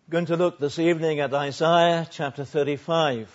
Going to look this evening at Isaiah chapter 35.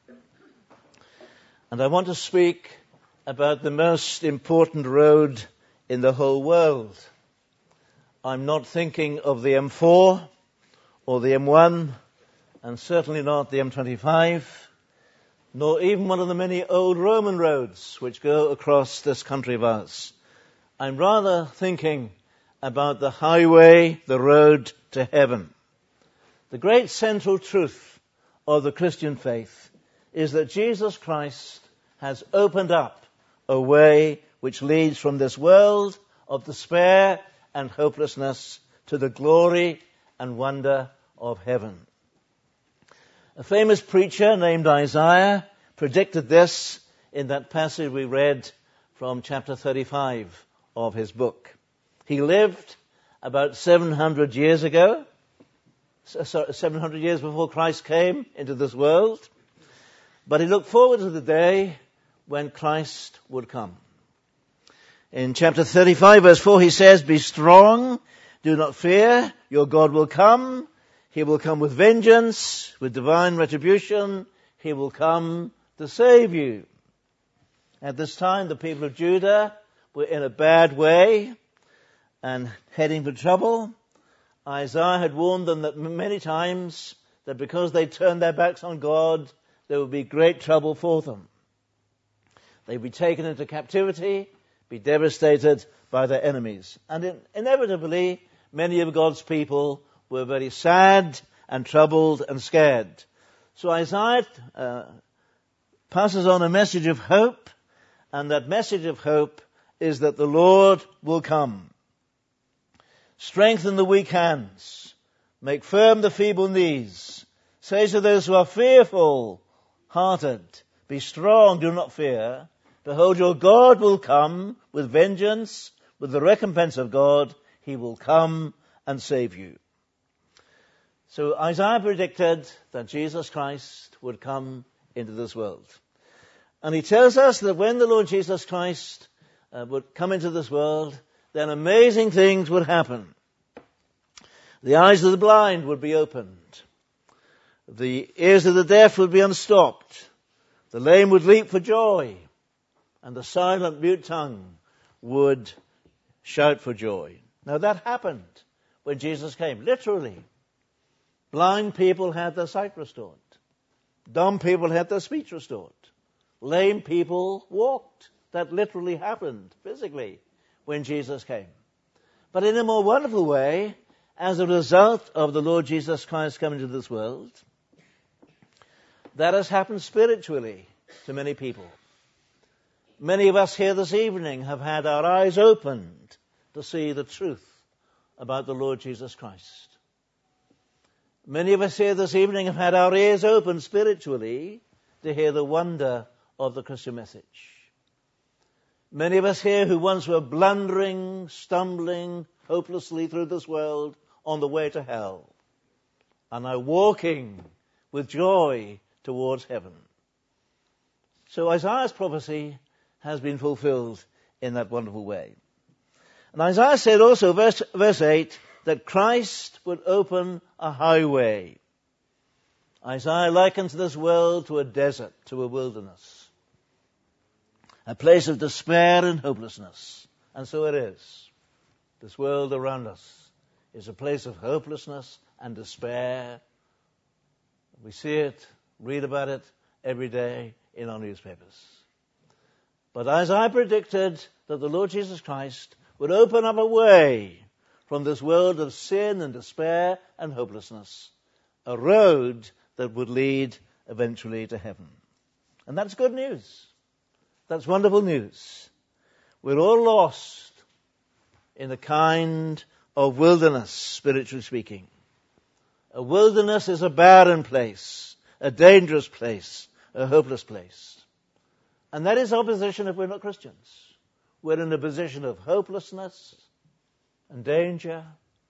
And I want to speak about the most important road in the whole world. I'm not thinking of the M4 or the M1, and certainly not the M25, nor even one of the many old Roman roads which go across this country of ours. I'm rather thinking about the highway, the road to heaven. The great central truth of the Christian faith is that Jesus Christ has opened up a way which leads from this world of despair and hopelessness to the glory and wonder of heaven. A famous preacher named Isaiah predicted this in that passage we read from chapter 35 of his book. He lived about 700 years ago. 700 years before Christ came into this world. But he looked forward to the day when Christ would come. In chapter 35, verse 4, he says, "Be strong, do not fear, your God will come. He will come with vengeance, with divine retribution. He will come to save you." At this time, the people of Judah were in a bad way and heading for trouble. Isaiah had warned them that many times that because they turned their backs on God, there would be great trouble for them. They'd be taken into captivity, be devastated by their enemies. And inevitably, many of God's people were very sad and troubled and scared. So Isaiah passes on a message of hope, and that message of hope is that the Lord will come. "Strengthen the weak hands, make firm the feeble knees. Say to those who are fearful-hearted, be strong, do not fear. Behold, your God will come with vengeance, with the recompense of God. He will come and save you." So Isaiah predicted that Jesus Christ would come into this world. And he tells us that when the Lord Jesus Christ would come into this world, then amazing things would happen. The eyes of the blind would be opened. The ears of the deaf would be unstopped. The lame would leap for joy. And the silent, mute tongue would shout for joy. Now that happened when Jesus came, literally. Blind people had their sight restored. Dumb people had their speech restored. Lame people walked. That literally happened physically when Jesus came. But in a more wonderful way, as a result of the Lord Jesus Christ coming to this world, that has happened spiritually to many people. Many of us here this evening have had our eyes opened to see the truth about the Lord Jesus Christ. Many of us here this evening have had our ears opened spiritually to hear the wonder of the Christian message. Many of us here who once were blundering, stumbling hopelessly through this world on the way to hell are now walking with joy towards heaven. So Isaiah's prophecy has been fulfilled in that wonderful way. And Isaiah said also, verse 8, that Christ would open a highway. Isaiah likens this world to a desert, to a wilderness. A place of despair and hopelessness. And so it is. This world around us is a place of hopelessness and despair. We see it, read about it every day in our newspapers. But Isaiah predicted that the Lord Jesus Christ would open up a way from this world of sin and despair and hopelessness, a road that would lead eventually to heaven. And that's good news. That's wonderful news. We're all lost in a kind of wilderness, spiritually speaking. A wilderness is a barren place, a dangerous place, a hopeless place. And that is our position if we're not Christians. We're in a position of hopelessness and danger,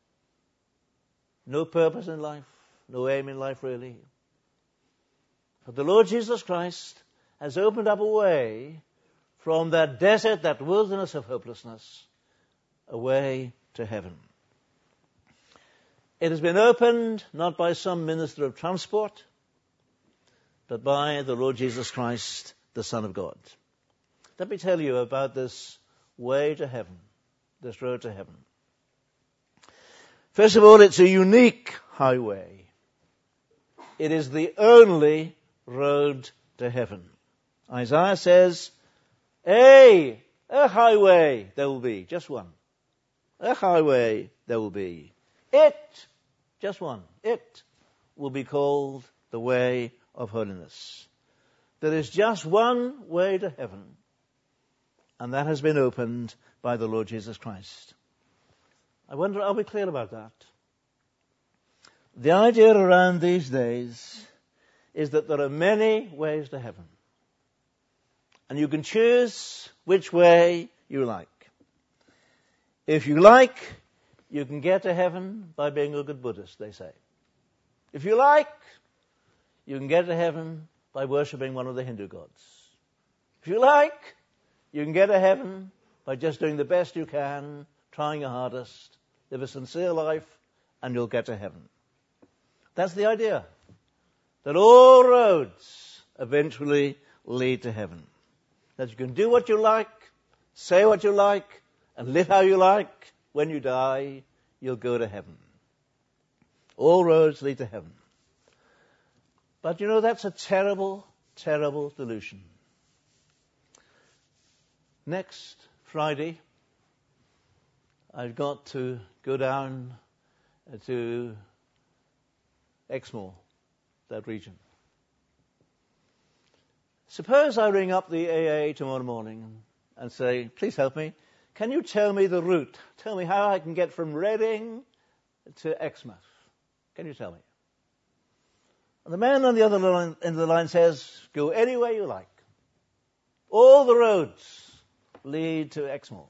no purpose in life, no aim in life really. But the Lord Jesus Christ has opened up a way from that desert, that wilderness of hopelessness, a way to heaven. It has been opened not by some minister of transport, but by the Lord Jesus Christ, the Son of God. Let me tell you about this way to heaven, this road to heaven. First of all, it's a unique highway. It is the only road to heaven. Isaiah says, a highway there will be, just one. A highway there will be. It, just one, it will be called the way of holiness. There is just one way to heaven, and that has been opened by the Lord Jesus Christ. I wonder, are we clear about that? The idea around these days is that there are many ways to heaven, and you can choose which way you like. If you like, you can get to heaven by being a good Buddhist, they say. If you like, you can get to heaven by worshipping one of the Hindu gods. If you like, you can get to heaven by just doing the best you can, trying your hardest, live a sincere life, and you'll get to heaven. That's the idea. That all roads eventually lead to heaven. That you can do what you like, say what you like, and live how you like. When you die, you'll go to heaven. All roads lead to heaven. But you know, that's a terrible, terrible delusion. Next Friday, I've got to go down to Exmoor, that region. Suppose I ring up the AA tomorrow morning and say, please help me. Can you tell me the route? Tell me how I can get from Reading to Exmouth. Can you tell me? And the man on the other end of the line says, go anywhere you like. All the roads lead to Exmouth.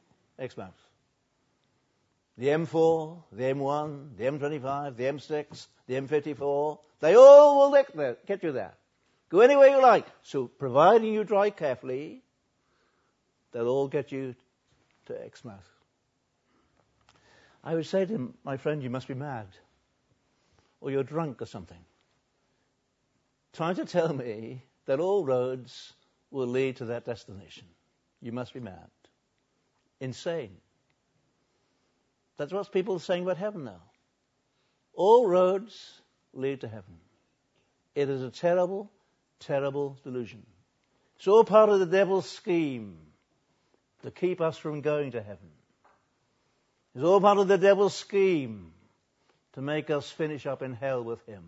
The M4, the M1, the M25, the M6, the M54, they all will get you there. Go anywhere you like. So providing you drive carefully, they'll all get you to Exmouth. I would say to him, my friend, you must be mad. Or you're drunk or something. Trying to tell me that all roads will lead to that destination. You must be mad. Insane. That's what people are saying about heaven now. All roads lead to heaven. It is a terrible, terrible delusion. It's all part of the devil's scheme to keep us from going to heaven. It's all part of the devil's scheme to make us finish up in hell with him.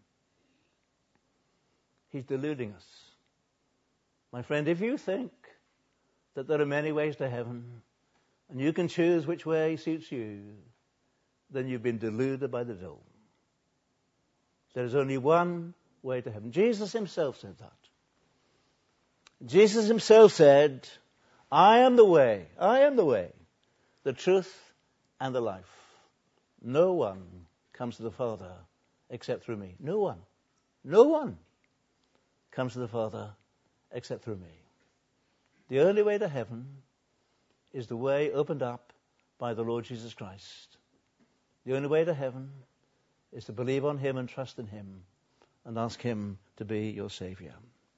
He's deluding us. My friend, if you think that there are many ways to heaven, and you can choose which way suits you, then you've been deluded by the devil. There is only one way to heaven. Jesus himself said that. Jesus himself said, I am the way, the truth, and the life. No one comes to the Father except through me. No one comes to the Father except through me. The only way to heaven is the way opened up by the Lord Jesus Christ. The only way to heaven is to believe on him and trust in him and ask him to be your Savior.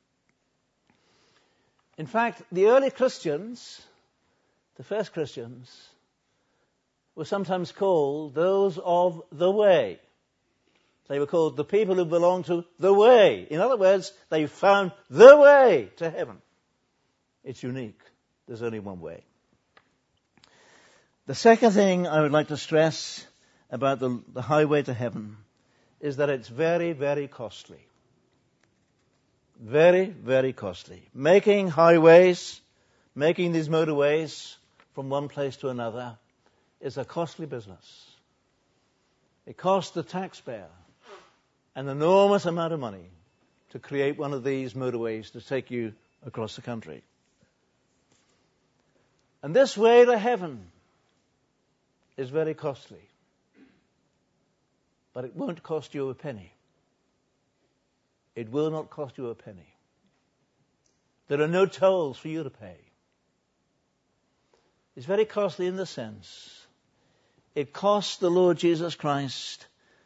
In fact, the early Christians, the first Christians, were sometimes called those of the way. They were called the people who belonged to the way. In other words, they found the way to heaven. It's unique. There's only one way. The second thing I would like to stress about the highway to heaven is that it's very, very costly. Very, very costly. Making highways, making these motorways from one place to another is a costly business. It costs the taxpayer an enormous amount of money to create one of these motorways to take you across the country. And this way to heaven is very costly. But it won't cost you a penny. It will not cost you a penny. There are no tolls for you to pay. It's very costly in the sense it cost the Lord Jesus Christ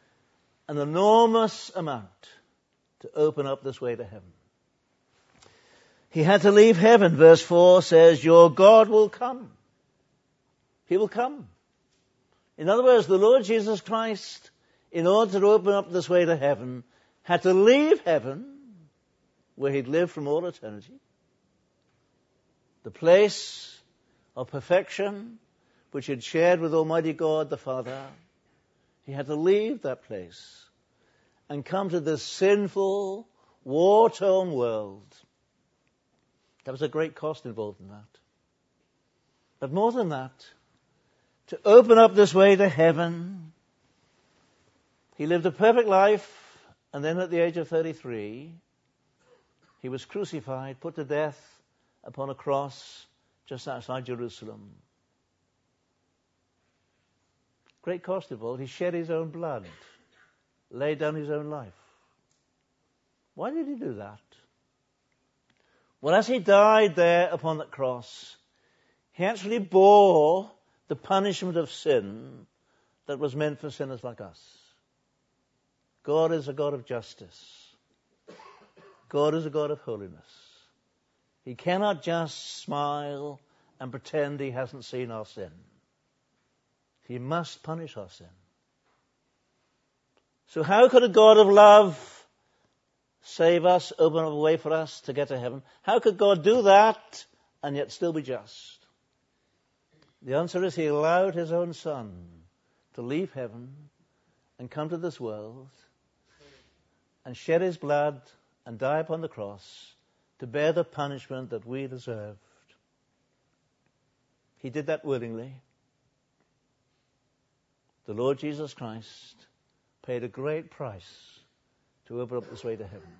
an enormous amount to open up this way to heaven. He had to leave heaven. Verse 4 says, your God will come. He will come. In other words, the Lord Jesus Christ, in order to open up this way to heaven, had to leave heaven, where he'd lived from all eternity, the place of perfection which he'd shared with Almighty God the Father. He had to leave that place and come to this sinful, war-torn world. There was a great cost involved in that. But more than that, to open up this way to heaven, he lived a perfect life, and then at the age of 33, he was crucified, put to death upon a cross just outside Jerusalem. Great cost involved. He shed his own blood, laid down his own life. Why did he do that? Well, as he died there upon that cross, he actually bore the punishment of sin that was meant for sinners like us. God is a God of justice. God is a God of holiness. He cannot just smile and pretend he hasn't seen our sin. He must punish our sin. So how could a God of love save us, open up a way for us to get to heaven? How could God do that and yet still be just? The answer is he allowed his own Son to leave heaven and come to this world and shed his blood and die upon the cross to bear the punishment that we deserved. He did that willingly. The Lord Jesus Christ paid a great price to open up this way to heaven.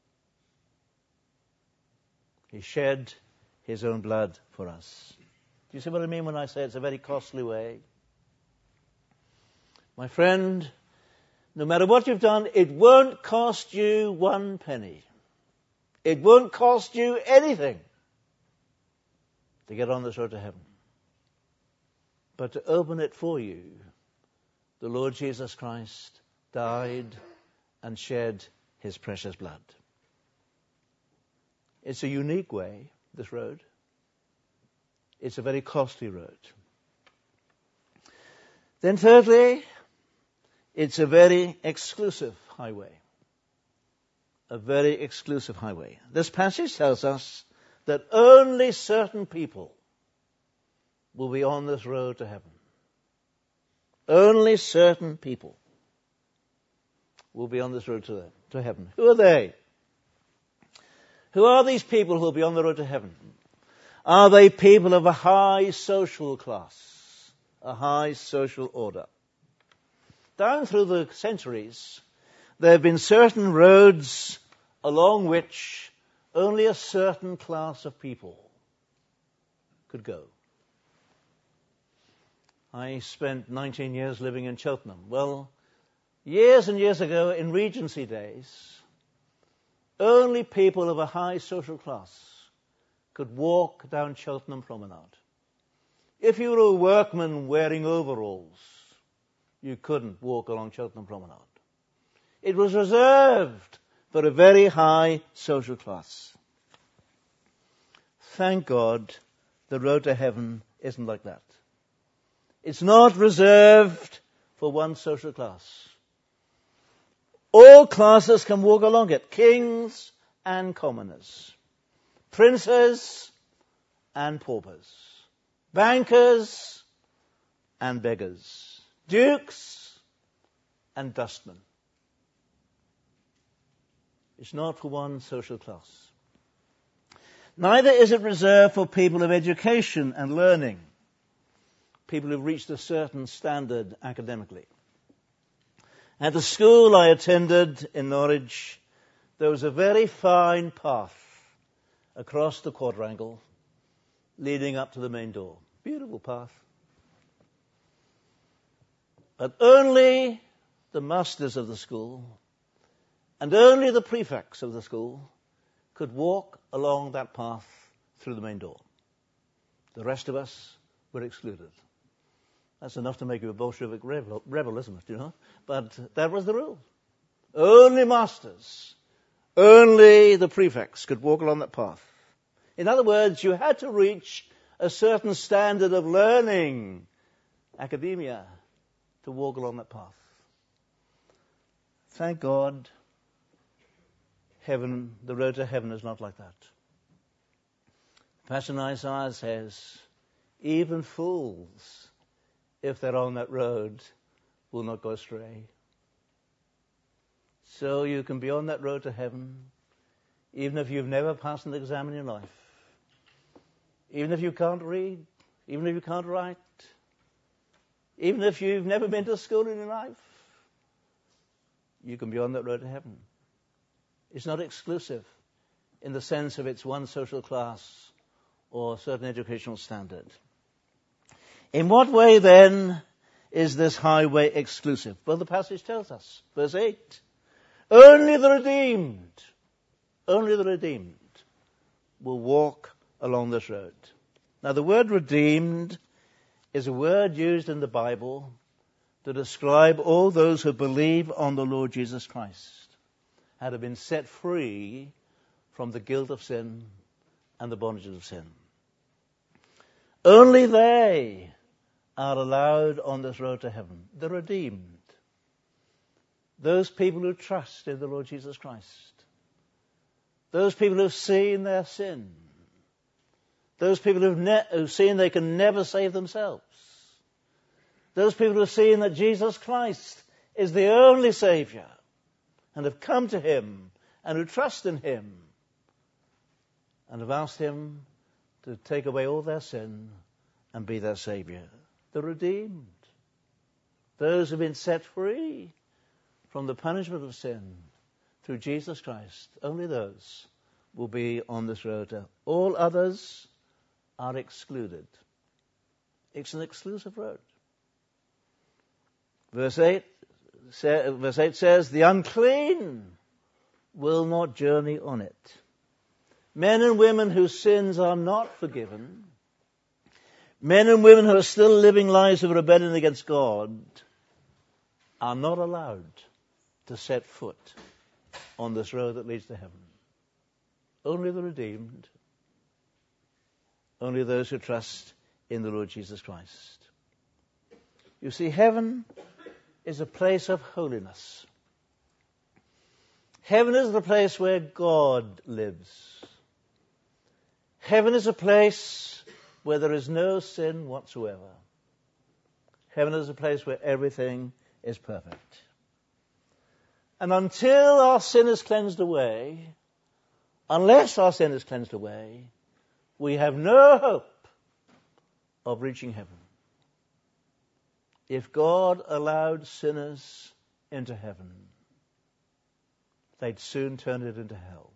He shed his own blood for us. Do you see what I mean when I say it's a very costly way? My friend, no matter what you've done, it won't cost you 1 penny. It won't cost you anything to get on this road to heaven. But to open it for you, the Lord Jesus Christ died and shed his precious blood. It's a unique way, this road. It's a very costly road. Then thirdly, it's a very exclusive highway. A very exclusive highway. This passage tells us that only certain people will be on this road to heaven. Only certain people will be on this road to heaven. Who are they? Who are these people who will be on the road to heaven? Are they people of a high social class, a high social order? Down through the centuries, there have been certain roads along which only a certain class of people could go. I spent 19 years living in Cheltenham. Well, years and years ago, in Regency days, only people of a high social class could walk down Cheltenham Promenade. If you were a workman wearing overalls, you couldn't walk along Cheltenham Promenade. It was reserved for a very high social class. Thank God the road to heaven isn't like that. It's not reserved for one social class. All classes can walk along it. Kings and commoners. Princes and paupers. Bankers and beggars. Dukes and dustmen. It's not for one social class. Neither is it reserved for people of education and learning. People who've reached a certain standard academically. At the school I attended in Norwich, there was a very fine path across the quadrangle leading up to the main door. Beautiful path. But only the masters of the school and only the prefects of the school could walk along that path through the main door. The rest of us were excluded. That's enough to make you a Bolshevik rebel, isn't it, you know? But that was the rule. Only masters, only the prefects could walk along that path. In other words, you had to reach a certain standard of learning, academia, to walk along that path. Thank God, heaven, the road to heaven is not like that. Pastor Isaiah says, even fools, if they're on that road, will not go astray. So you can be on that road to heaven, even if you've never passed an exam in your life. Even if you can't read, even if you can't write, even if you've never been to school in your life, you can be on that road to heaven. It's not exclusive in the sense of it's one social class or a certain educational standard. In what way then is this highway exclusive? Well, the passage tells us, verse 8, only the redeemed will walk along this road. Now, the word redeemed is a word used in the Bible to describe all those who believe on the Lord Jesus Christ and have been set free from the guilt of sin and the bondages of sin. Only they are allowed on this road to heaven, the redeemed. Those people who trust in the Lord Jesus Christ. Those people who've seen their sin. Those people who've seen they can never save themselves. Those people who've seen that Jesus Christ is the only Savior and have come to Him and who trust in Him and have asked Him to take away all their sin and be their Savior. The redeemed. Those who've been set free from the punishment of sin through Jesus Christ. Only those will be on this road. All others are excluded. It's an exclusive road. Verse 8 says, the unclean will not journey on it. Men and women whose sins are not forgiven, men and women who are still living lives of rebellion against God, are not allowed to set foot on this road that leads to heaven. Only the redeemed, only those who trust in the Lord Jesus Christ. You see, heaven is a place of holiness. Heaven is the place where God lives. Heaven is a place where there is no sin whatsoever. Heaven is a place where everything is perfect. And until our sin is cleansed away, unless our sin is cleansed away, we have no hope of reaching heaven. If God allowed sinners into heaven, they'd soon turn it into hell.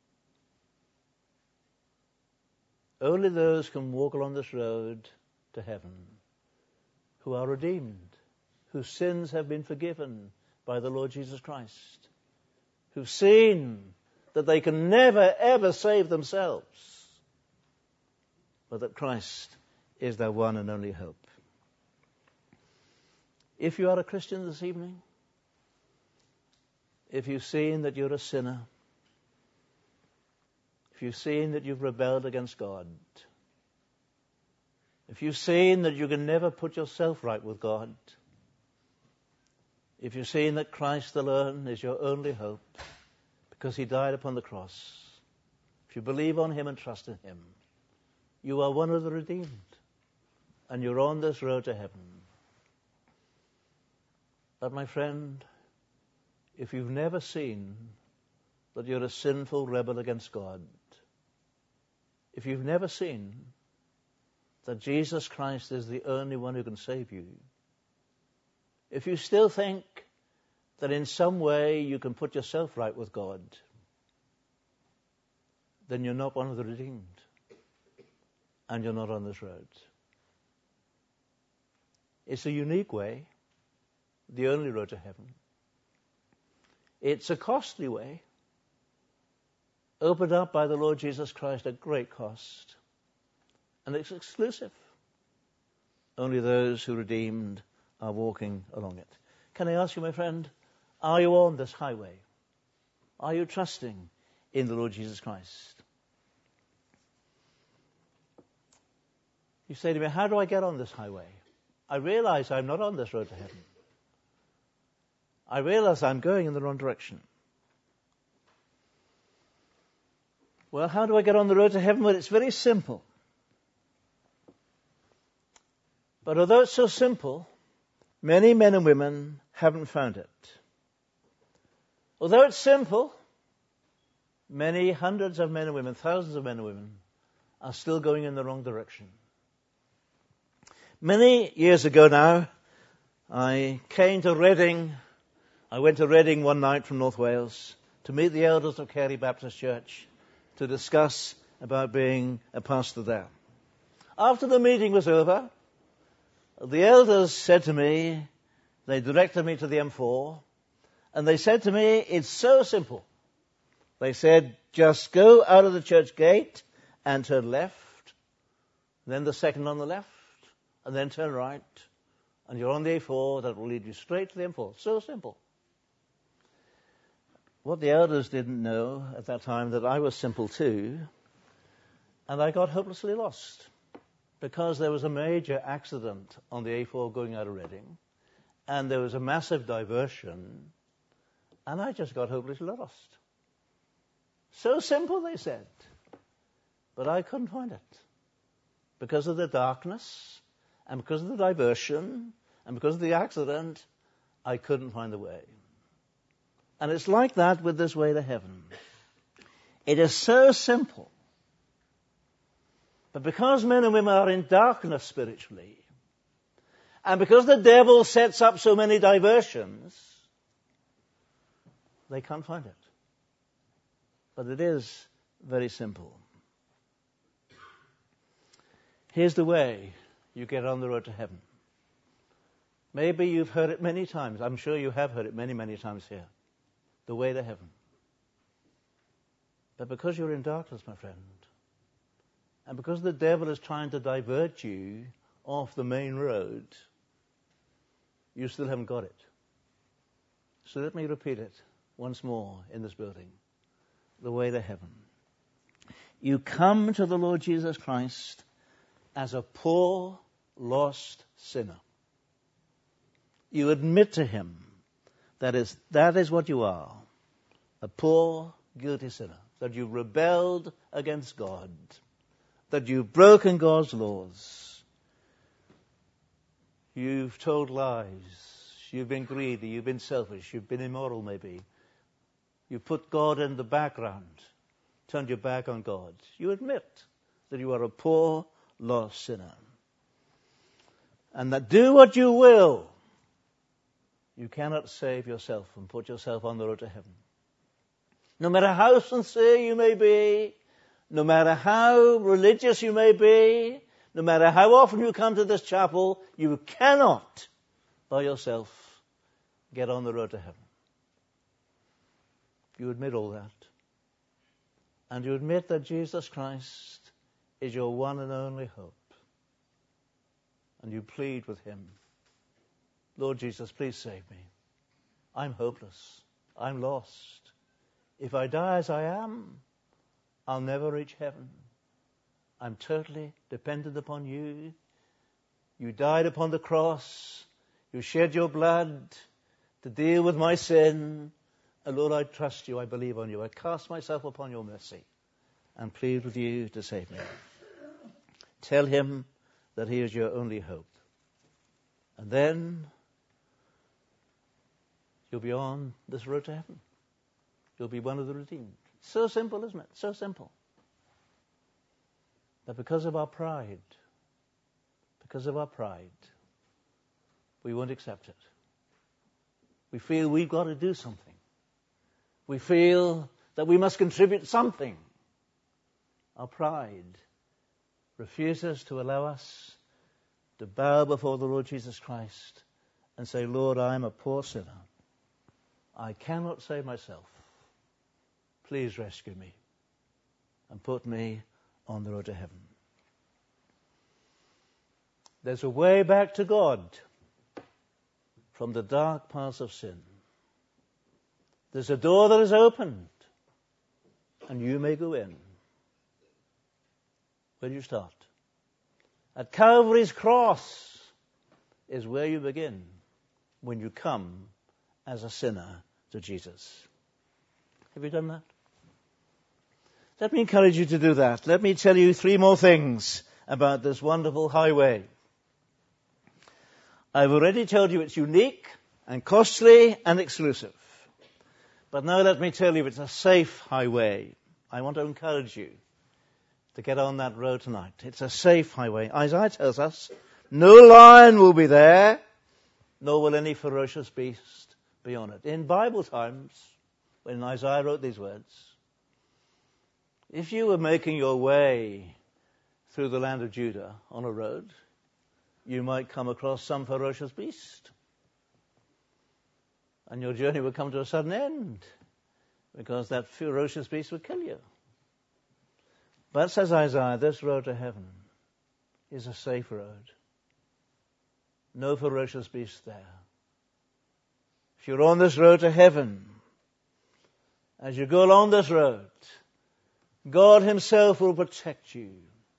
Only those can walk along this road to heaven who are redeemed, whose sins have been forgiven by the Lord Jesus Christ, who've seen that they can never, ever save themselves, but that Christ is their one and only hope. If you are a Christian this evening, if you've seen that you're a sinner, if you've seen that you've rebelled against God, if you've seen that you can never put yourself right with God, if you've seen that Christ alone is your only hope because He died upon the cross, if you believe on Him and trust in Him, you are one of the redeemed and you're on this road to heaven. But my friend, if you've never seen that you're a sinful rebel against God, if you've never seen that Jesus Christ is the only one who can save you, if you still think that in some way you can put yourself right with God, then you're not one of the redeemed, and you're not on this road. It's a unique way, the only road to heaven. It's a costly way, opened up by the Lord Jesus Christ at great cost, and it's exclusive. Only those who redeemed are walking along it. Can I ask you, my friend, Are you on this highway? Are you trusting in the Lord Jesus Christ? You say to me, how do I get on this highway? I realize I'm not on this road to heaven. I realize I'm going in the wrong direction. Well, how do I get on the road to heaven? Well, it's very simple. But although it's so simple, many men and women haven't found it. Although it's simple, many hundreds of men and women, thousands of men and women, are still going in the wrong direction. Many years ago now, I came to Reading. I went to Reading one night from North Wales to meet the elders of Carey Baptist Church to discuss about being a pastor there. After the meeting was over, the elders said to me, they directed me to the M4, and they said to me, it's so simple. They said, just go out of the church gate and turn left, then the second on the left, and then turn right, and you're on the A4, that will lead you straight to the M4. So simple. What the elders didn't know at that time, that I was simple too, and I got hopelessly lost, because there was a major accident on the A4 going out of Reading, and there was a massive diversion, and I just got hopelessly lost. So simple, they said, but I couldn't find it. Because of the darkness, and because of the diversion, and because of the accident, I couldn't find the way. And it's like that with this way to heaven. It is so simple. But because men and women are in darkness spiritually, and because the devil sets up so many diversions, they can't find it. But it is very simple. Here's the way you get on the road to heaven. Maybe you've heard it many times. I'm sure you have heard it many, many times here. The way to heaven. But because you're in darkness, my friend, and because the devil is trying to divert you off the main road, you still haven't got it. So let me repeat it once more in this building. The way to heaven. You come to the Lord Jesus Christ as a poor, lost sinner. You admit to him that is what you are, a poor, guilty sinner, that you've rebelled against God, that you've broken God's laws, you've told lies, you've been greedy, you've been selfish, you've been immoral maybe, you've put God in the background, turned your back on God. You admit that you are a poor, lost sinner. And that do what you will, you cannot save yourself and put yourself on the road to heaven. No matter how sincere you may be, no matter how religious you may be, no matter how often you come to this chapel, you cannot by yourself get on the road to heaven. You admit all that. And you admit that Jesus Christ is your one and only hope. And you plead with him, Lord Jesus, please save me. I'm hopeless. I'm lost. If I die as I am, I'll never reach heaven. I'm totally dependent upon you. You died upon the cross. You shed your blood to deal with my sin. And Lord, I trust you. I believe on you. I cast myself upon your mercy and plead with you to save me. Tell him that he is your only hope. And then you'll be on this road to heaven. You'll be one of the redeemed. So simple, isn't it? So simple. But because of our pride, we won't accept it. We feel we've got to do something. We feel that we must contribute something. Our pride refuses to allow us to bow before the Lord Jesus Christ and say, Lord, I am a poor sinner. I cannot save myself. Please rescue me and put me on the road to heaven. There's a way back to God from the dark paths of sin. There's a door that is opened, and you may go in. Where do you start? At Calvary's cross is where you begin when you come as a sinner to Jesus. Have you done that? Let me encourage you to do that. Let me tell you 3 more things about this wonderful highway. I've already told you it's unique and costly and exclusive. But now let me tell you it's a safe highway. I want to encourage you to get on that road tonight. It's a safe highway. Isaiah tells us, no lion will be there, nor will any ferocious beast be on it. In Bible times, when Isaiah wrote these words, if you were making your way through the land of Judah on a road, you might come across some ferocious beast. And your journey would come to a sudden end, because that ferocious beast would kill you. But, says Isaiah, this road to heaven is a safe road. No ferocious beast there. If you're on this road to heaven, as you go along this road, God himself will protect you.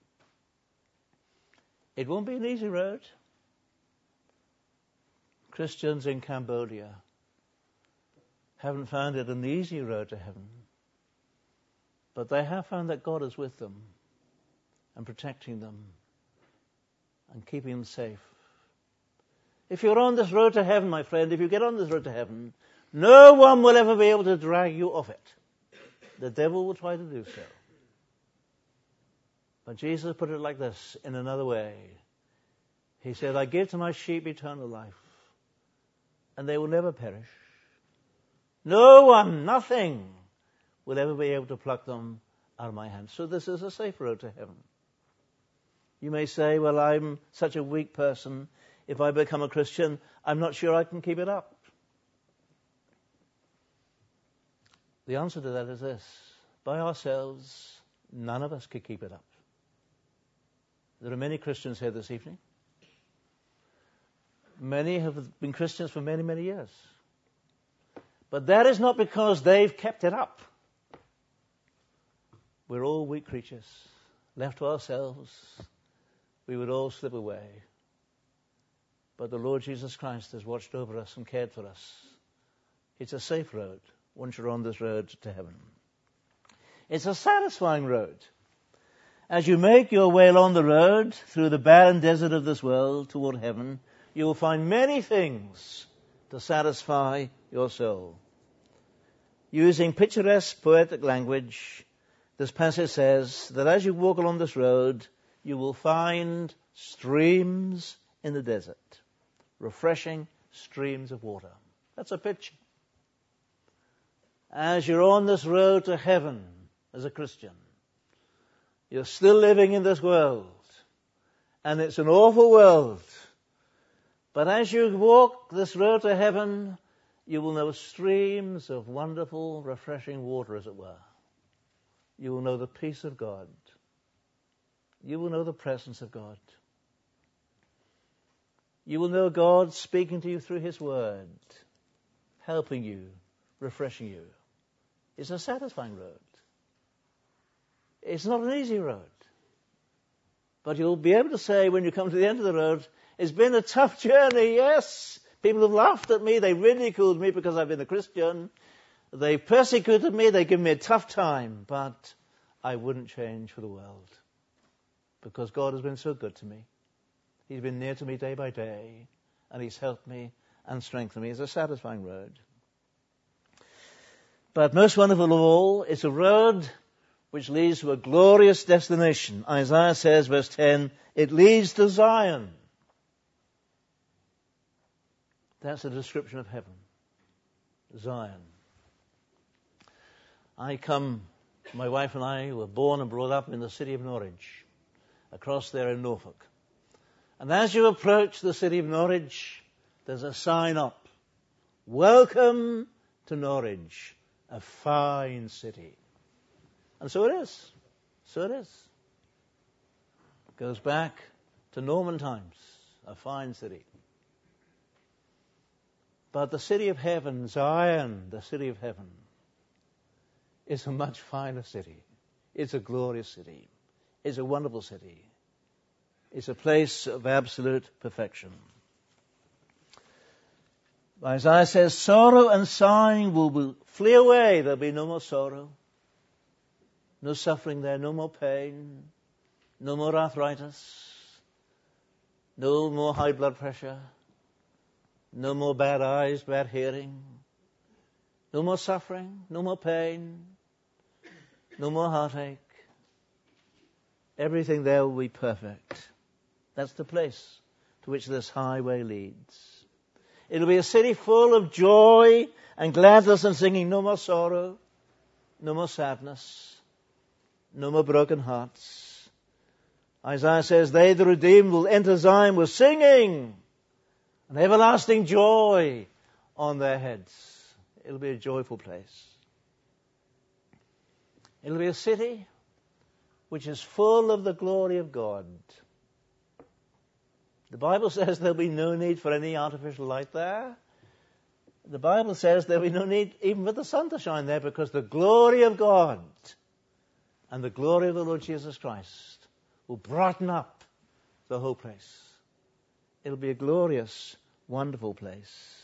It won't be an easy road. Christians in Cambodia haven't found it an easy road to heaven. But they have found that God is with them and protecting them and keeping them safe. If you're on this road to heaven, my friend, if you get on this road to heaven, no one will ever be able to drag you off it. The devil will try to do so. But Jesus put it like this in another way. He said, I give to my sheep eternal life, and they will never perish. No one, nothing, will ever be able to pluck them out of my hand. So this is a safe road to heaven. You may say, well, I'm such a weak person. If I become a Christian, I'm not sure I can keep it up. The answer to that is this. By ourselves, none of us could keep it up. There are many Christians here this evening. Many have been Christians for many, many years. But that is not because they've kept it up. We're all weak creatures. Left to ourselves, we would all slip away. But the Lord Jesus Christ has watched over us and cared for us. It's a safe road once you're on this road to heaven. It's a satisfying road. As you make your way along the road through the barren desert of this world toward heaven, you will find many things to satisfy your soul. Using picturesque, poetic language, this passage says that as you walk along this road, you will find streams in the desert, refreshing streams of water. That's a picture. As you're on this road to heaven as a Christian, you're still living in this world, and it's an awful world. But as you walk this road to heaven, you will know streams of wonderful, refreshing water, as it were. You will know the peace of God. You will know the presence of God. You will know God speaking to you through his word, helping you, refreshing you. It's a satisfying road. It's not an easy road. But you'll be able to say when you come to the end of the road, it's been a tough journey, yes. People have laughed at me, they ridiculed me because I've been a Christian. They've persecuted me, they've given me a tough time, but I wouldn't change for the world. Because God has been so good to me. He's been near to me day by day, and he's helped me and strengthened me. It's a satisfying road. But most wonderful of all, it's a road which leads to a glorious destination. Isaiah says, verse 10, it leads to Zion. That's a description of heaven. Zion. My wife and I were born and brought up in the city of Norwich, across there in Norfolk. And as you approach the city of Norwich, there's a sign up. Welcome to Norwich, a fine city. And so it is. So it is. It goes back to Norman times, a fine city. But the city of heaven, Zion, the city of heaven, is a much finer city. It's a glorious city. It's a wonderful city. It's a place of absolute perfection. Isaiah says, sorrow and sighing will flee away. There'll be no more sorrow, no suffering there, no more pain, no more arthritis, no more high blood pressure, no more bad eyes, bad hearing, no more suffering, no more pain, no more heartache. Everything there will be perfect. That's the place to which this highway leads. It'll be a city full of joy and gladness and singing. No more sorrow, no more sadness, no more broken hearts. Isaiah says, they, the redeemed, will enter Zion with singing and everlasting joy on their heads. It'll be a joyful place. It'll be a city which is full of the glory of God. The Bible says there'll be no need for any artificial light there. The Bible says there'll be no need even for the sun to shine there, because the glory of God and the glory of the Lord Jesus Christ will brighten up the whole place. It'll be a glorious, wonderful place.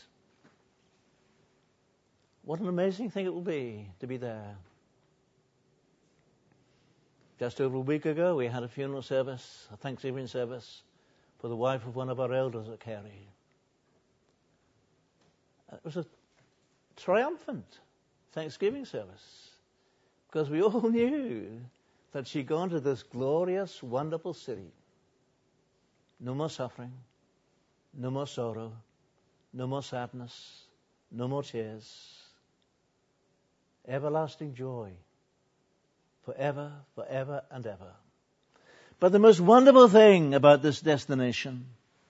What an amazing thing it will be to be there. Just over a week ago, we had a funeral service, a Thanksgiving service, for the wife of one of our elders at Carey. It was a triumphant Thanksgiving service, because we all knew that she'd gone to this glorious, wonderful city. No more suffering, no more sorrow, no more sadness, no more tears. Everlasting joy, forever, forever and ever. But the most wonderful thing about this destination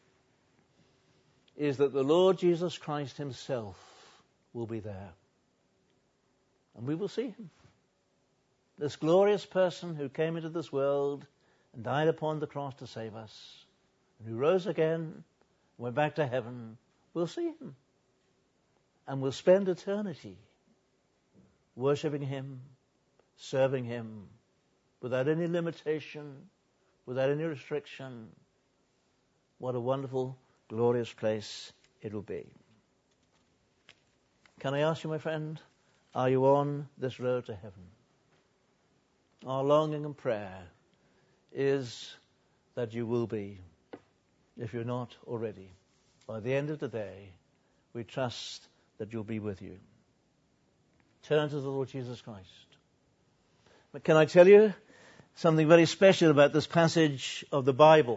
is that the Lord Jesus Christ himself will be there. And we will see him. This glorious person who came into this world and died upon the cross to save us, and who rose again, went back to heaven, we'll see him. And we'll spend eternity worshipping him, serving him, without any limitation, without any restriction. What a wonderful, glorious place it will be. Can I ask you, my friend, are you on this road to heaven? Our longing and prayer is that you will be, if you're not already. By the end of the day, we trust that you'll be with you. Turn to the Lord Jesus Christ. But can I tell you something very special about this passage of the Bible?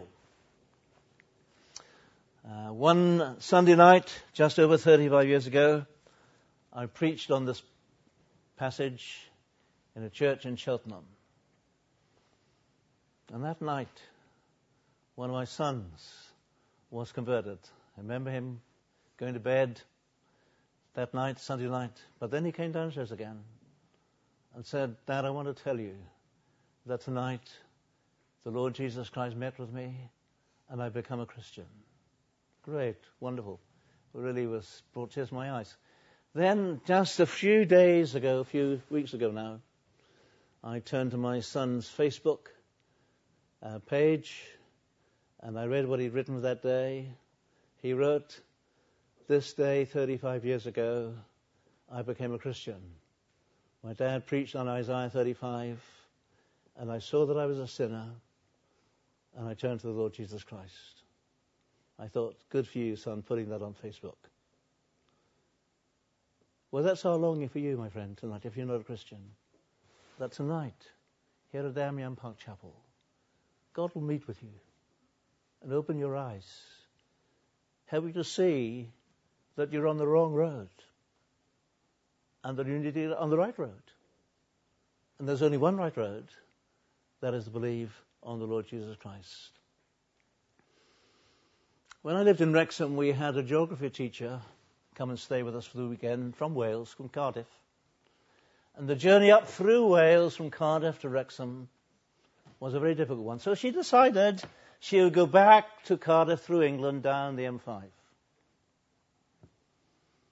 One Sunday night, just over 35 years ago, I preached on this passage in a church in Cheltenham. And that night, one of my sons was converted. I remember him going to bed that night, Sunday night. But then he came downstairs again and said, Dad, I want to tell you that tonight the Lord Jesus Christ met with me and I've become a Christian. Great, wonderful. It really brought tears to my eyes. Then, just a few days ago, a few weeks ago now, I turned to my son's Facebook page and I read what he'd written that day. He wrote, this day, 35 years ago, I became a Christian. My dad preached on Isaiah 35, and I saw that I was a sinner, and I turned to the Lord Jesus Christ. I thought, good for you, son, putting that on Facebook. Well, that's our longing for you, my friend, tonight, if you're not a Christian. That tonight, here at Damian Park Chapel, God will meet with you and open your eyes, help you to see that you're on the wrong road and that you need to get on the right road. And there's only one right road, that is to believe on the Lord Jesus Christ. When I lived in Wrexham, we had a geography teacher come and stay with us for the weekend from Wales, from Cardiff. And the journey up through Wales from Cardiff to Wrexham was a very difficult one. So she decided she would go back to Cardiff through England down the M5.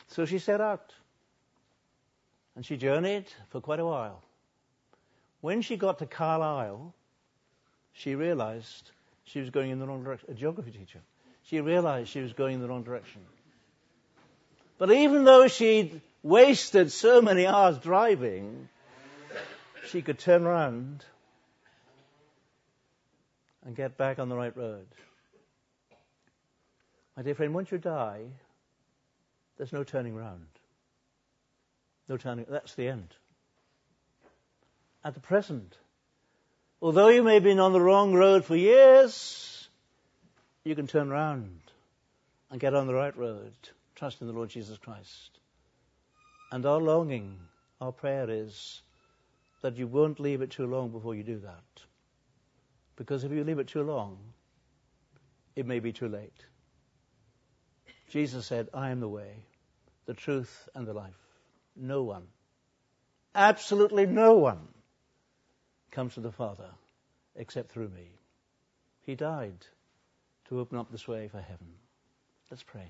So she set out. And she journeyed for quite a while. When she got to Carlisle, she realized she was going in the wrong direction. A geography teacher. She realized she was going in the wrong direction. But even though she'd wasted so many hours driving, she could turn around and get back on the right road. My dear friend, once you die, there's no turning round. No turning. That's the end. At the present, although you may have been on the wrong road for years, you can turn round and get on the right road. Trust in the Lord Jesus Christ. And our longing, our prayer is that you won't leave it too long before you do that. Because if you leave it too long, it may be too late. Jesus said, I am the way, the truth, and the life. No one, absolutely no one, comes to the Father except through me. He died to open up this way for heaven. Let's pray.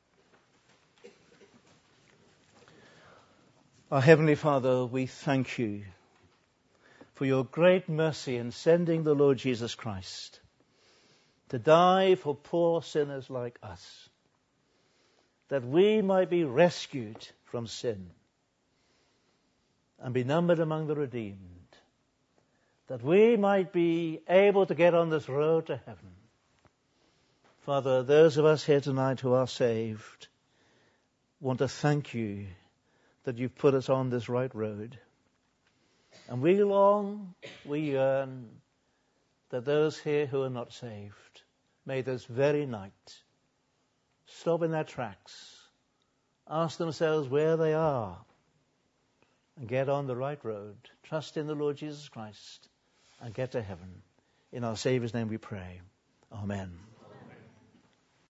Our Heavenly Father, we thank you for your great mercy in sending the Lord Jesus Christ to die for poor sinners like us, that we might be rescued from sin and be numbered among the redeemed, that we might be able to get on this road to heaven. Father, those of us here tonight who are saved want to thank you that you've put us on this right road. And we long, we yearn that those here who are not saved may this very night stop in their tracks, ask themselves where they are, and get on the right road, trust in the Lord Jesus Christ, and get to heaven. In our Saviour's name we pray. Amen.